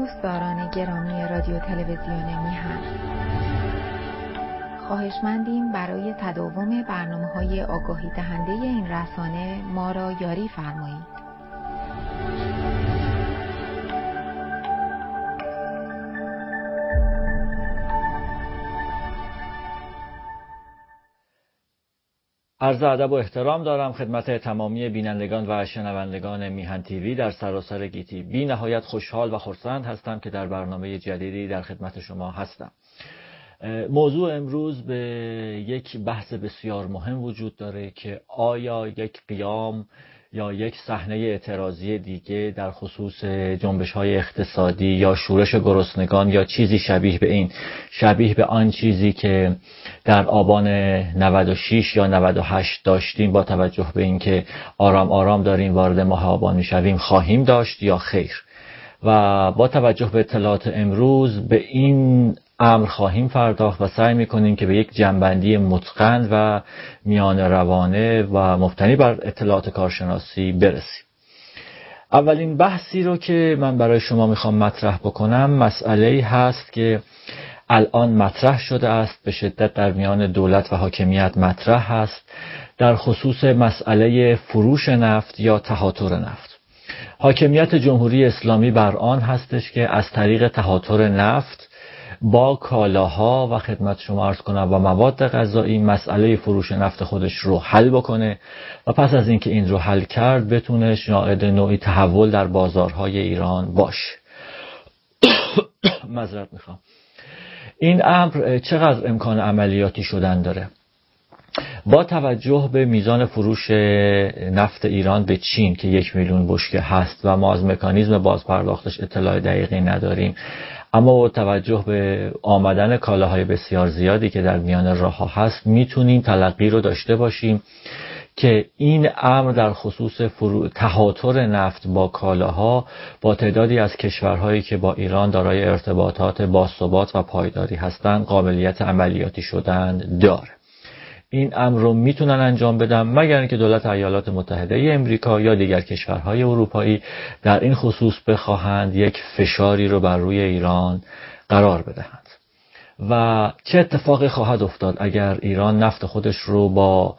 دوستداران گرامی رادیو تلویزیون میهن، خواهشمندیم برای تداوم برنامه‌های آگاهی دهنده این رسانه ما را یاری فرمایید. عرض ادب و احترام دارم خدمت تمامی بینندگان و شنوندگان میهن تیوی در سراسر گیتی. بی نهایت خوشحال و خرسند هستم که در برنامه جدیدی در خدمت شما هستم. موضوع امروز به یک بحث بسیار مهم وجود داره که آیا یک قیام یا یک صحنه اعتراضی دیگه در خصوص جنبش‌های اقتصادی یا شورش گرسنگان یا چیزی شبیه به این، شبیه به آن چیزی که در آبان 96 یا 98 داشتیم، با توجه به اینکه آرام آرام داریم وارد ماه آبان می‌شویم، خواهیم داشت یا خیر؟ و با توجه به اطلاعات امروز به این امر خواهیم پرداخت و سعی می‌کنیم که به یک جنبندی متقن و میان روانه و مبتنی بر اطلاعات کارشناسی برسیم. اولین بحثی رو که من برای شما میخوام مطرح بکنم مسئله‌ای هست که الان مطرح شده است، به شدت در میان دولت و حاکمیت مطرح هست، در خصوص مسئله فروش نفت یا تهاتر نفت. حاکمیت جمهوری اسلامی بر آن هستش که از طریق تهاتر نفت با کالاها و خدمت شما عرض کنم و مواد غذایی مسئله فروش نفت خودش رو حل بکنه و پس از اینکه این رو حل کرد بتونه شاهد نوعی تحول در بازارهای ایران باشه. معذرت میخوام. این امر چقدر امکان عملیاتی شدن داره؟ با توجه به میزان فروش نفت ایران به چین که 1 میلیون بشکه هست و ما از مکانیزم بازپرداختش اطلاع دقیقی نداریم، اما با توجه به آمدن کالاهای بسیار زیادی که در میان راه‌ها هست میتونیم تلقی رو داشته باشیم که این امر در خصوص تهاتر نفت با کالاها با تعدادی از کشورهایی که با ایران دارای ارتباطات باثبات و پایداری هستند قابلیت عملیاتی شدن داره. این امر رو میتونن انجام بدن مگر اینکه دولت ایالات متحده ای امریکا یا دیگر کشورهای اروپایی در این خصوص بخواهند یک فشاری رو بر روی ایران قرار بدهند. و چه اتفاقی خواهد افتاد اگر ایران نفت خودش رو با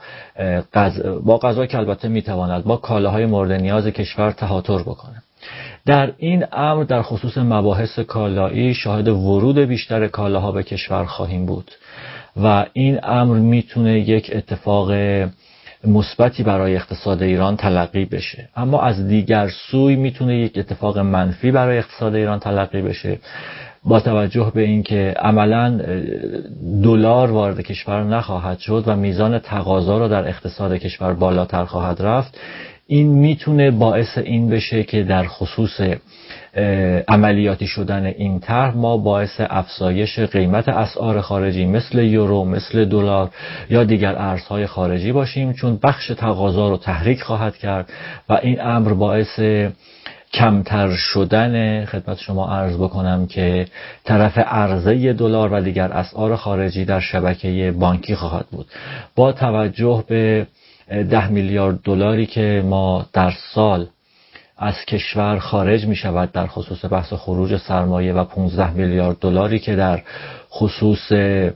غذا که البته میتواند با کالاهای مورد نیاز کشور تهاتر بکنه؟ در این امر در خصوص مباحث کالایی شاهد ورود بیشتر کالاها به کشور خواهیم بود و این امر میتونه یک اتفاق مثبتی برای اقتصاد ایران تلقی بشه، اما از دیگر سوی میتونه یک اتفاق منفی برای اقتصاد ایران تلقی بشه با توجه به اینکه عملاً دلار وارد کشور نخواهد شد و میزان تقاضا رو در اقتصاد کشور بالاتر خواهد رفت. این میتونه باعث این بشه که در خصوص عملیاتی شدن این طرح ما باعث افزایش قیمت اسعار خارجی مثل یورو، مثل دلار یا دیگر ارزهای خارجی باشیم، چون بخش تقاضا رو تحریک خواهد کرد و این امر باعث کمتر شدن خدمت شما عرض بکنم که طرف عرضه دلار و دیگر اسعار خارجی در شبکه بانکی خواهد بود. با توجه به 10 میلیارد دلاری که ما در سال از کشور خارج می شود در خصوص بحث خروج سرمایه و 15 میلیارد دلاری که در خصوص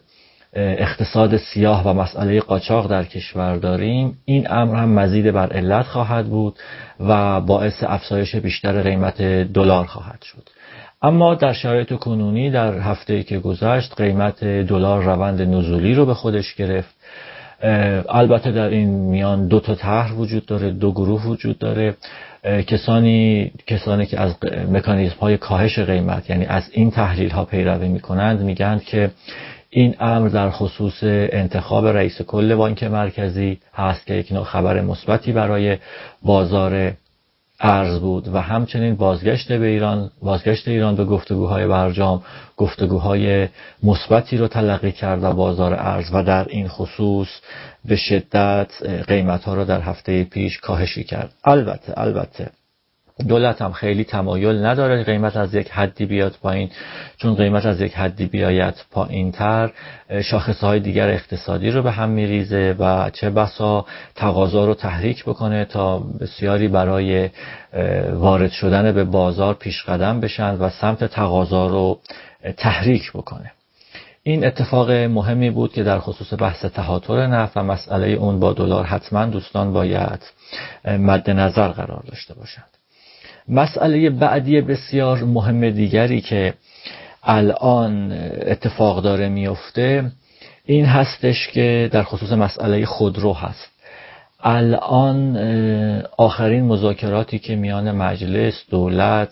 اقتصاد سیاه و مسئله قاچاق در کشور داریم، این امر هم مزید بر علت خواهد بود و باعث افزایش بیشتر قیمت دلار خواهد شد. اما در شرایط کنونی در هفته‌ای که گذشت قیمت دلار روند نزولی رو به خودش گرفت. البته در این میان 2 تا طرح وجود داره، 2 گروه وجود داره. کسانی که از مکانیزم های کاهش قیمت یعنی از این تحلیل ها پیروی میکنند میگن که این امر در خصوص انتخاب رئیس کل بانک مرکزی هست که یک نوع خبر مثبتی برای بازار ارز بود و همچنین بازگشت ایران به گفتگوهای برجام گفتگوهای مثبتی رو تلقی کرد و بازار ارز و در این خصوص به شدت قیمت‌ها رو در هفته پیش کاهشی کرد. البته دولت هم خیلی تمایل نداره قیمت از یک حدی بیاد پایین، چون قیمت از یک حدی بیاید پایین تر شاخصهای دیگر اقتصادی رو به هم میریزه و چه بسا تقاضا رو تحریک بکنه تا بسیاری برای وارد شدن به بازار پیش قدم بشن و سمت تقاضا رو تحریک بکنه. این اتفاق مهمی بود که در خصوص بحث تهاتر نفت و مسئله اون با دلار حتما دوستان باید مد نظر قرار داشته باشند. مسئله بعدی بسیار مهم دیگری که الان اتفاق داره میفته این هستش که در خصوص مسئله خودرو هست. الان آخرین مذاکراتی که میان مجلس، دولت،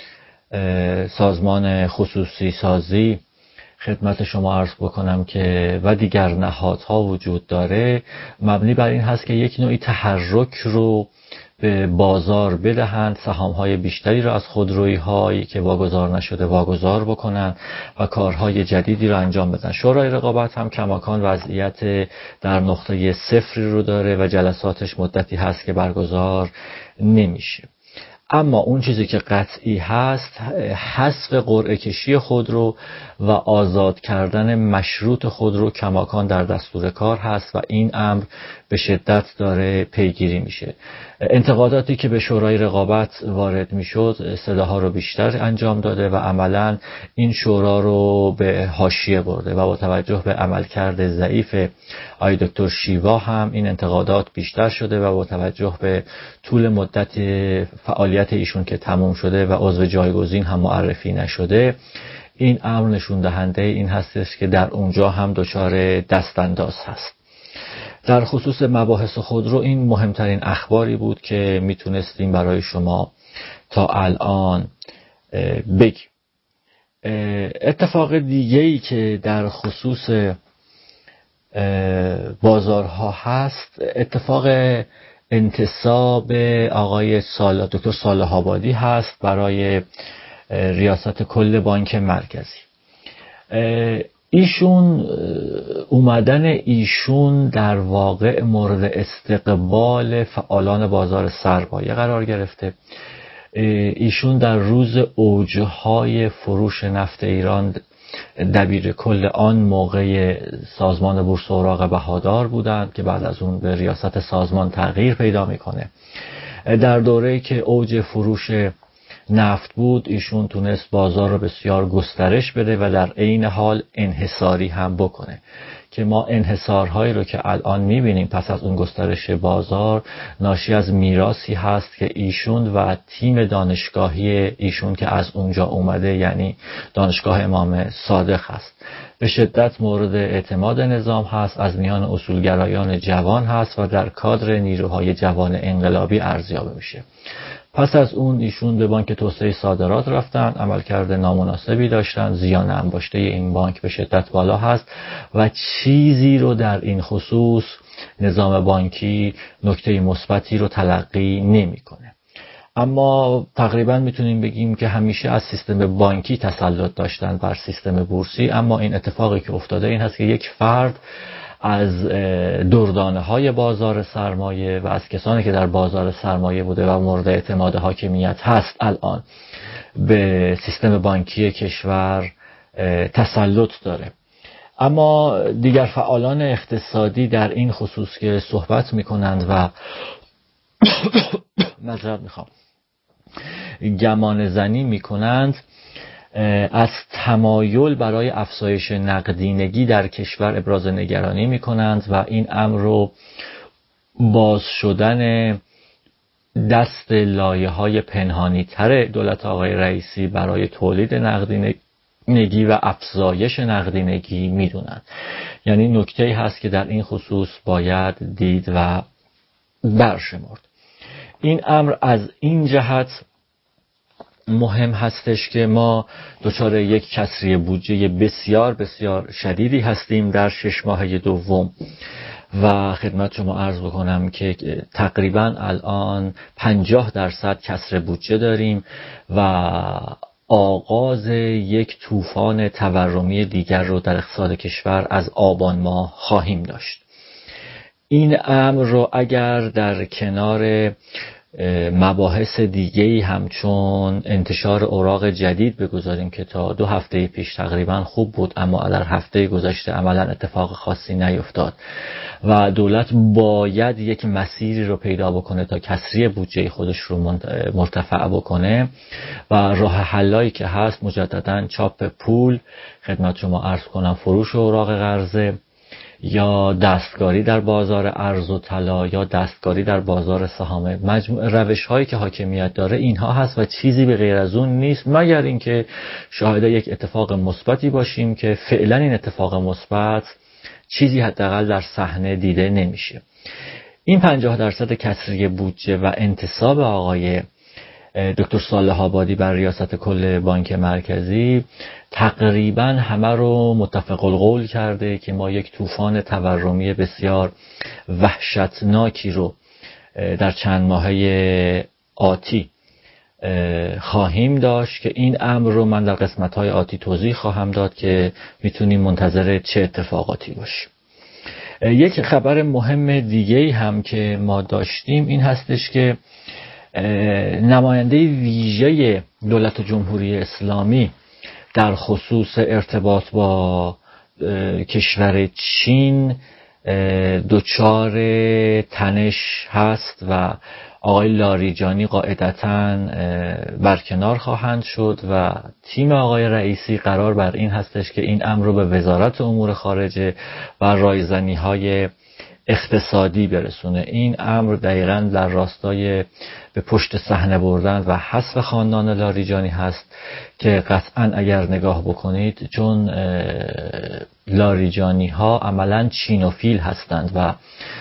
سازمان خصوصی سازی خدمت شما عرض بکنم که و دیگر نهادها وجود داره مبنی بر این هست که یک نوعی تحرک رو به بازار بدهند، سهام‌های بیشتری را از خودرویی هایی که واگذار نشده واگذار بکنن و کارهای جدیدی را انجام بدن. شورای رقابت هم کماکان وضعیت در نقطه صفری رو داره و جلساتش مدتی هست که برگزار نمیشه. اما اون چیزی که قطعی هست حذف قرعه کشی خودرو و آزاد کردن مشروط خودرو کماکان در دستور کار هست و این امر به شدت داره پیگیری میشه. انتقاداتی که به شورای رقابت وارد میشد صداها رو بیشتر انجام داده و عملاً این شورا رو به حاشیه برده و با توجه به عملکرد ضعیف آقای دکتر شیوا هم این انتقادات بیشتر شده و با توجه به طول مدت فعالیت ایشون که تموم شده و عضو جایگزین هم معرفی نشده این امر نشون دهنده این هستش که در اونجا هم دچار دستانداز هست. در خصوص مباحث خودرو این مهمترین اخباری بود که میتونستیم برای شما تا الان بگیم. اتفاق دیگه‌ای که در خصوص بازارها هست اتفاق انتصاب آقای دکتر صالح آبادی هست برای ریاست کل بانک مرکزی. اومدن ایشون در واقع مورد استقبال فعالان بازار سرمایه قرار گرفته. ایشون در روز اوجهای فروش نفت ایران دبیر کل آن موقع سازمان بورس اوراق بهادار بودند که بعد از اون به ریاست سازمان تغییر پیدا میکنه. در دوره‌ای که اوج فروش نفت بود ایشون تونست بازار رو بسیار گسترش بده و در عین حال انحصاری هم بکنه که ما انحصارهایی رو که الان میبینیم پس از اون گسترش بازار ناشی از میراثی هست که ایشون و تیم دانشگاهی ایشون که از اونجا اومده یعنی دانشگاه امام صادق هست به شدت مورد اعتماد نظام هست، از میان اصولگرایان جوان هست و در کادر نیروهای جوان انقلابی ارزیابی میشه. پس از اون ایشون به بانک توسعه صادرات رفتن، عملکرد نامناسبی داشتن، زیان انباشته این بانک به شدت بالا هست و چیزی رو در این خصوص نظام بانکی نکته مثبتی رو تلقی نمیکنه. اما تقریبا میتونیم بگیم که همیشه از سیستم بانکی تسلط داشتن بر سیستم بورسی، اما این اتفاقی که افتاده این هست که یک فرد از دردانه های بازار سرمایه و از کسانی که در بازار سرمایه بوده و مورد اعتماد حاکمیت هست الان به سیستم بانکی کشور تسلط داره. اما دیگر فعالان اقتصادی در این خصوص که صحبت میکنند و معذرت میخوام گمان زنی میکنند از تمایل برای افزایش نقدینگی در کشور ابراز نگرانی میکنند و این امر رو باز شدن دست لایه‌های پنهانی تر دولت آقای رئیسی برای تولید نقدینگی و افزایش نقدینگی میدونند. یعنی نکته‌ای هست که در این خصوص باید دید و برشمرد. این امر از این جهت مهم هستش که ما دچار یک کسری بودجه بسیار بسیار شدیدی هستیم در 6 ماهه دوم و خدمت شما عرض بکنم که تقریبا الان 50% کسر بودجه داریم و آغاز یک طوفان تورمی دیگر رو در اقتصاد کشور از آبان ماه خواهیم داشت. این امر رو اگر در کنار مباحث دیگه‌ای همچون انتشار اوراق جدید بگذاریم که تا 2 هفته پیش تقریبا خوب بود، اما در هفته گذشته عملا اتفاق خاصی نیفتاد و دولت باید یک مسیری رو پیدا بکنه تا کسری بودجه خودش رو مرتفع بکنه و راه حلایی که هست مجددا چاپ پول، خدمت شما عرض کنم فروش اوراق قرضه یا دستکاری در بازار ارز و طلا یا دستکاری در بازار سهام. روش هایی که حاکمیت داره اینها هست و چیزی به غیر از اون نیست، مگر اینکه شاهد یک اتفاق مثبتی باشیم که فعلا این اتفاق مثبت چیزی حداقل در صحنه دیده نمیشه. این 50% کسری بودجه و انتصاب آقای دکتر صالح آبادی بر ریاست کل بانک مرکزی تقریبا همه رو متفق القول کرده که ما یک طوفان تورمی بسیار وحشتناکی رو در چند ماهه آتی خواهیم داشت که این امر رو من در قسمت‌های آتی توضیح خواهم داد که میتونیم منتظر چه اتفاقاتی باشیم. یک خبر مهم دیگه هم که ما داشتیم این هستش که نماینده ویژه دولت جمهوری اسلامی در خصوص ارتباط با کشور چین دچار تنش هست و آقای لاریجانی قاعدتاً برکنار خواهند شد و تیم آقای رئیسی قرار بر این هستش که این امر رو به وزارت امور خارجه و رایزنی‌های اقتصادی برسونه. این امر دقیقاً در راستای به پشت صحنه بردن و حذف خاندان لاریجانی هست که قطعاً اگر نگاه بکنید چون لاریجانی ها عملاً چینوفیل هستند و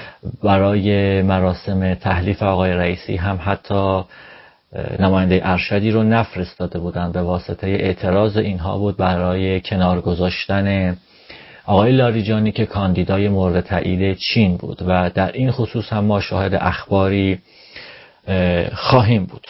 برای مراسم تحلیف آقای رئیسی هم حتی نماینده ارشدی رو نفرستاده بودند، به واسطه اعتراض اینها بود برای کنار گذاشتن آقای لاریجانی که کاندیدای مورد تایید چین بود و در این خصوص هم ما شاهد اخباری خواهیم بود.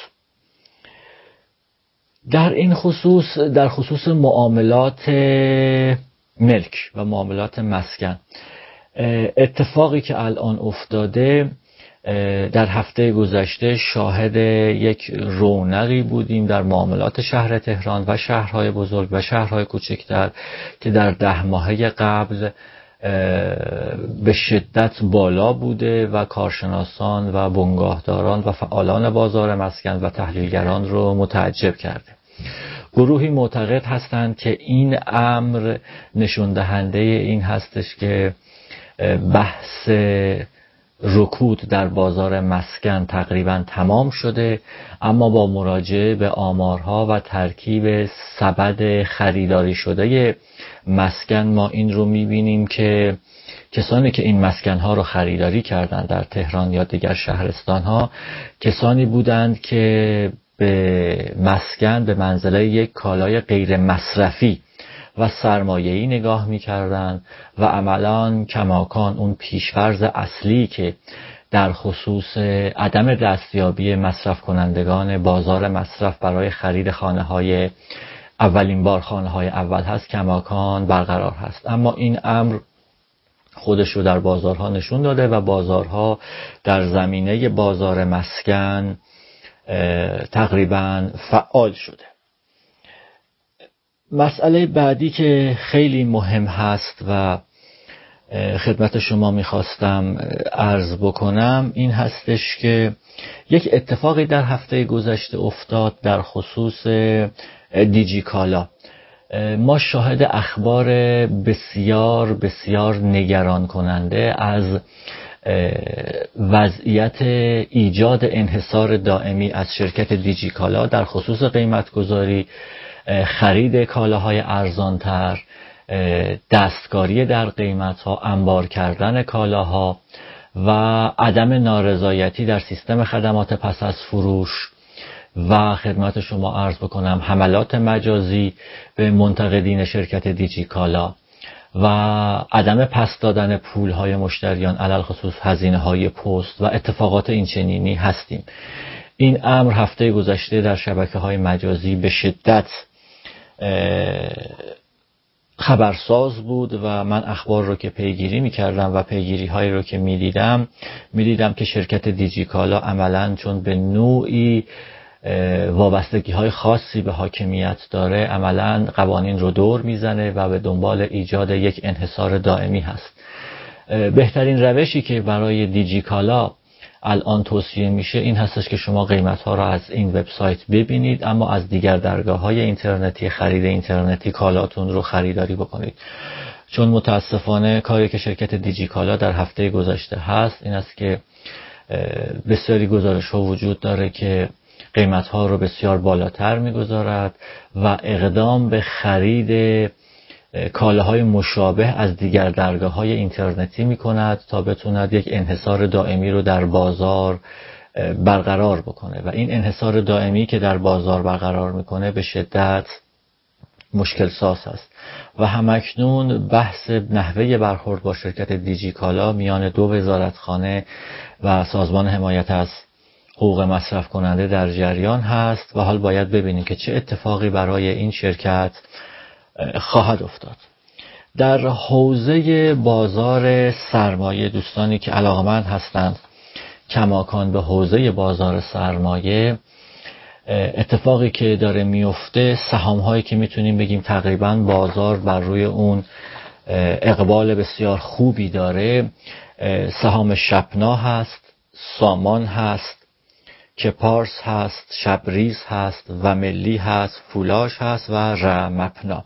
در خصوص معاملات ملک و معاملات مسکن، اتفاقی که الان افتاده در هفته گذشته شاهد یک رونقی بودیم در معاملات شهر تهران و شهرهای بزرگ و شهرهای کوچکتر که در 10 ماهه قبل به شدت بالا بوده و کارشناسان و بنگاهداران و فعالان بازار مسکن و تحلیلگران رو متعجب کرده. گروهی معتقد هستند که این امر نشون دهنده این هستش که بحث رکود در بازار مسکن تقریبا تمام شده، اما با مراجعه به آمارها و ترکیب سبد خریداری شده مسکن ما این رو میبینیم که کسانی که این مسکنها رو خریداری کردند در تهران یا دیگر شهرستانها کسانی بودند که به مسکن به منزله یک کالای غیر مصرفی و سرمایه‌ای نگاه می‌کردند و عملاً کماکان اون پیش‌فرض اصلی که در خصوص عدم دستیابی مصرف کنندگان بازار مصرف برای خرید خانه‌های اولین بار خانه‌های اول هست کماکان برقرار هست. اما این امر خودش رو در بازارها نشون داده و بازارها در زمینه بازار مسکن تقریباً فعال شده. مسئله بعدی که خیلی مهم هست و خدمت شما میخواستم عرض بکنم این هستش که یک اتفاقی در هفته گذشته افتاد در خصوص دیجیکالا. ما شاهد اخبار بسیار بسیار نگران کننده از وضعیت ایجاد انحصار دائمی از شرکت دیجیکالا در خصوص قیمتگذاری، خرید کالاهای ارزانتر، دستکاری در قیمتها، انبار کردن کالاها و عدم نارضایتی در سیستم خدمات پس از فروش و خدمت شما عرض بکنم حملات مجازی به منتقدین شرکت دیجیکالا و عدم پس دادن پولهای مشتریان علل خصوص هزینه‌های پست و اتفاقات این چنینی هستیم. این امر هفته گذشته در شبکه‌های مجازی به شدت خبرساز بود و من اخبار رو که پیگیری میکردم و پیگیری هایی رو که میدیدم که شرکت دیجیکالا عملاً چون به نوعی وابستگی های خاصی به حاکمیت داره، عملاً قوانین رو دور میزنه و به دنبال ایجاد یک انحصار دائمی هست. بهترین روشی که برای دیجیکالا الان توصیه میشه این هستش که شما قیمت ها را از این وبسایت ببینید، اما از دیگر درگاه های اینترنتی، خرید اینترنتی کالاتون رو خریداری بکنید. چون متاسفانه کاری که شرکت دیجیکالا در هفته گذشته هست این است که بسیاری گزارش ها وجود داره که قیمت ها رو بسیار بالاتر میگذارد و اقدام به خرید کالاهای مشابه از دیگر درگاه‌های اینترنتی می‌کند تا بتواند یک انحصار دائمی رو در بازار برقرار بکنه و این انحصار دائمی که در بازار برقرار می‌کنه به شدت مشکل ساز است و همکنون بحث نحوه برخورد با شرکت دیجیکالا میان دو وزارتخانه و سازمان حمایت از حقوق مصرف کننده در جریان هست و حال باید ببینیم که چه اتفاقی برای این شرکت خواهد افتاد. در حوزه بازار سرمایه، دوستانی که علاقمند هستند کماکان به حوزه بازار سرمایه، اتفاقی که داره میفته، سهام هایی که میتونیم بگیم تقریبا بازار بر روی اون اقبال بسیار خوبی داره، سهام شپنا هست، سامان هست، کپارس هست، شبریز هست و ملی هست، فولاش هست و رمپنا.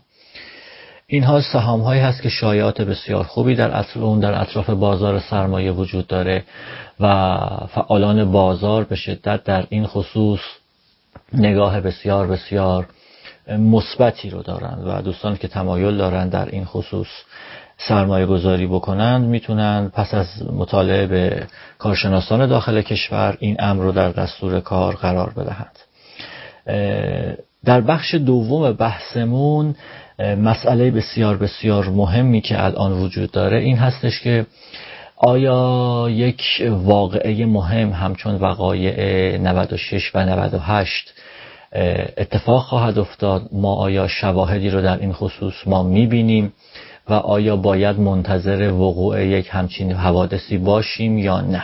اینها سهام هایی هست که شایعات بسیار خوبی در اطراف بازار سرمایه وجود داره و فعالان بازار به شدت در این خصوص نگاه بسیار بسیار مثبتی رو دارند و دوستان که تمایل دارند در این خصوص سرمایه گذاری بکنند میتونن پس از مطالعه به کارشناسان داخل کشور این امر رو در دستور کار قرار بدهند. در بخش دوم بحثمون مسئله بسیار بسیار مهمی که الان وجود داره این هستش که آیا یک واقعه مهم همچون وقایع 96 و 98 اتفاق خواهد افتاد؟ ما آیا شواهدی رو در این خصوص ما میبینیم و آیا باید منتظر وقوع یک همچین حوادثی باشیم یا نه؟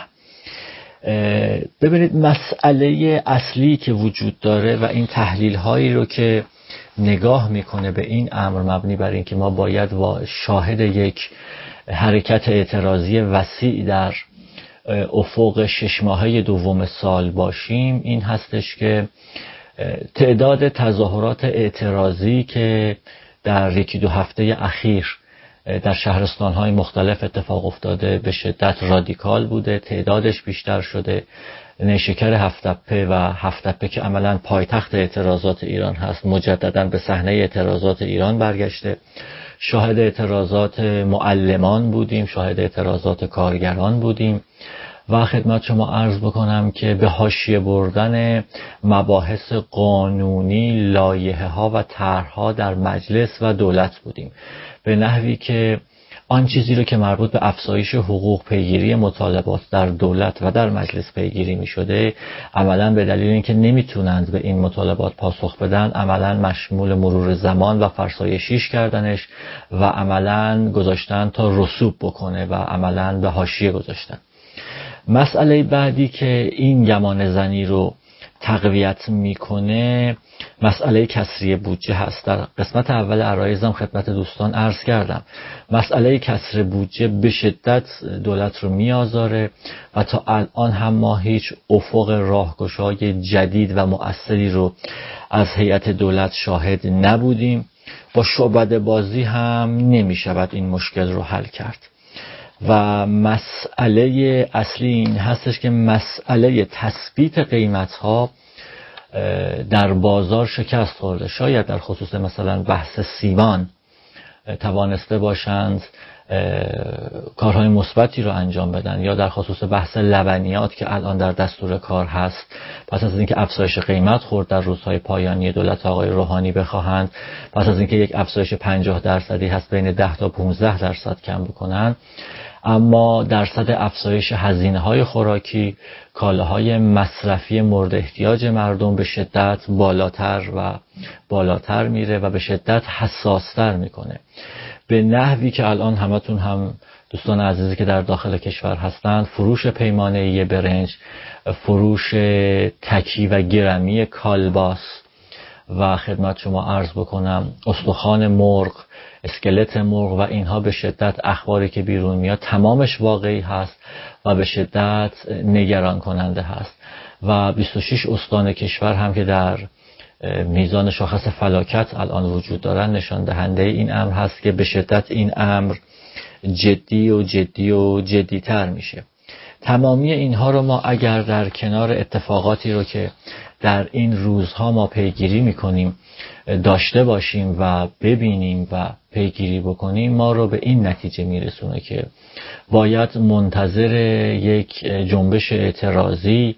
ببینید، مسئله اصلی که وجود داره و این تحلیل هایی رو که نگاه میکنه به این امر مبنی بر این که ما باید شاهد یک حرکت اعتراضی وسیع در افق 6 ماهه دوم سال باشیم، این هستش که تعداد تظاهرات اعتراضی که در 1-2 هفته اخیر در شهرستان‌های مختلف اتفاق افتاده به شدت رادیکال بوده، تعدادش بیشتر شده. نیشکر هفت‌تپه و هفت‌تپه که عملاً پایتخت اعتراضات ایران هست مجدداً به صحنه اعتراضات ایران برگشته. شاهد اعتراضات معلمان بودیم، شاهد اعتراضات کارگران بودیم و خدمت شما عرض بکنم که به حاشیه بردن مباحث قانونی، لایحه‌ها و طرح‌ها در مجلس و دولت بودیم، به نحوی که آن چیزی رو که مربوط به افزایش حقوق، پیگیری مطالبات در دولت و در مجلس پیگیری می شده، عملاً به دلیل اینکه نمیتونند به این مطالبات پاسخ بدن، عملاً مشمول مرور زمان و فرسایشیش کردنش و عملاً گذاشتن تا رسوب بکنه و عملاً به حاشیه گذاشتن. مسئله بعدی که این گمان زنی رو تقویت میکنه مسئله کسری بودجه هست. در قسمت اول عرایزم خدمت دوستان عرض کردم مسئله کسر بودجه به شدت دولت رو میآزاره و تا الان هم ما هیچ افق راهگشای جدید و مؤثری رو از هیئت دولت شاهد نبودیم. با شعبده بازی هم نمیشود این مشکل رو حل کرد و مسئله اصلی این هستش که مسئله تثبیت قیمت‌ها در بازار شکست خورده. شاید در خصوص مثلا بحث سیمان توانسته باشند کارهای مثبتی رو انجام بدن، یا در خصوص بحث لبنیات که الان در دستور کار هست، پس از اینکه افزایش قیمت خورد در روزهای پایانی دولت آقای روحانی بخواهند پس از اینکه یک افزایش 50% هست بین 10 تا 15% کم بکنن، اما درصد افزایش هزینه‌های خوراکی، کالاهای مصرفی مورد احتیاج مردم به شدت بالاتر و بالاتر میره و به شدت حساستر میکنه، به نحوی که الان همتون هم دوستان عزیزی که در داخل کشور هستند، فروش پیمانه‌ای برنج، فروش تکی و گرمی کالباس و خدمت شما عرض بکنم استخوان مرغ، اسکلت مرغ و اینها به شدت اخباری که بیرون میاد تمامش واقعی هست و به شدت نگران کننده هست و 26 استان کشور هم که در میزان شاخص فلاکت الان وجود دارن نشان دهنده این امر هست که به شدت این امر جدی و جدی و جدی‌تر میشه. تمامی اینها رو ما اگر در کنار اتفاقاتی رو که در این روزها ما پیگیری میکنیم داشته باشیم و ببینیم و پیگیری بکنیم، ما رو به این نتیجه میرسونه که باید منتظر یک جنبش اعتراضی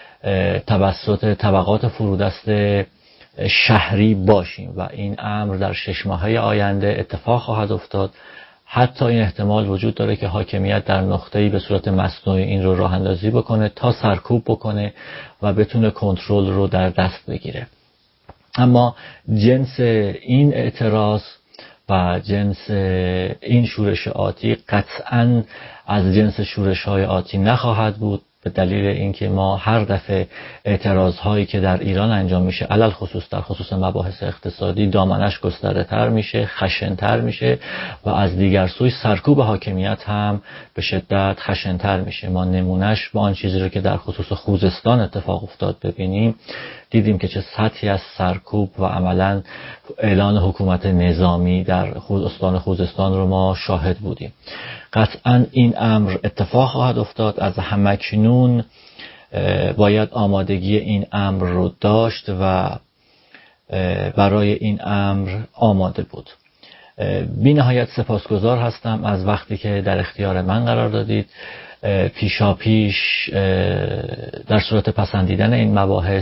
توسط طبقات فرودست شهری باشیم و این امر در 6 ماهه آینده اتفاق خواهد افتاد. حتی این احتمال وجود داره که حاکمیت در نقطه‌ای به صورت مصنوعی این رو راه اندازی بکنه تا سرکوب بکنه و بتونه کنترل رو در دست بگیره. اما جنس این اعتراض و جنس این شورش آتی قطعاً از جنس شورش‌های آتی نخواهد بود، به دلیل اینکه ما هر دفعه اعتراض‌هایی که در ایران انجام میشه، علل خصوص در خصوص مباحث اقتصادی، دامنش گسترده‌تر میشه، خشن‌تر میشه و از دیگر سوی سرکوب حاکمیت هم به شدت خشن‌تر میشه. ما نمونهش با آن چیزی رو که در خصوص خوزستان اتفاق افتاد ببینیم، دیدیم که چه سطحی از سرکوب و عملاً اعلان حکومت نظامی در استان خوزستان رو ما شاهد بودیم. قطعاً این امر اتفاق خواهد افتاد. از همکنون باید آمادگی این امر رو داشت و برای این امر آماده بود. بی نهایت سپاسگزار هستم از وقتی که در اختیار من قرار دادید. پیشا پیش در صورت پسندیدن این مباحث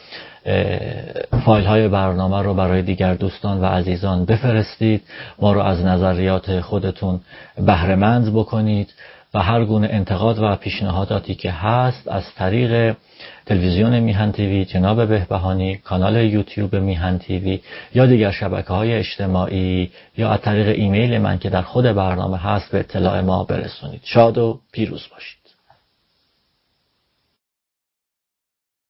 فایل های برنامه رو برای دیگر دوستان و عزیزان بفرستید، ما رو از نظریات خودتون بهره مند بکنید و هر گونه انتقاد و پیشنهاداتی که هست از طریق تلویزیون میهن تیوی جناب بهبهانی، کانال یوتیوب میهن تیوی یا دیگر شبکه‌های اجتماعی یا از طریق ایمیل من که در خود برنامه هست به اطلاع ما برسونید. شاد و پیروز باشید.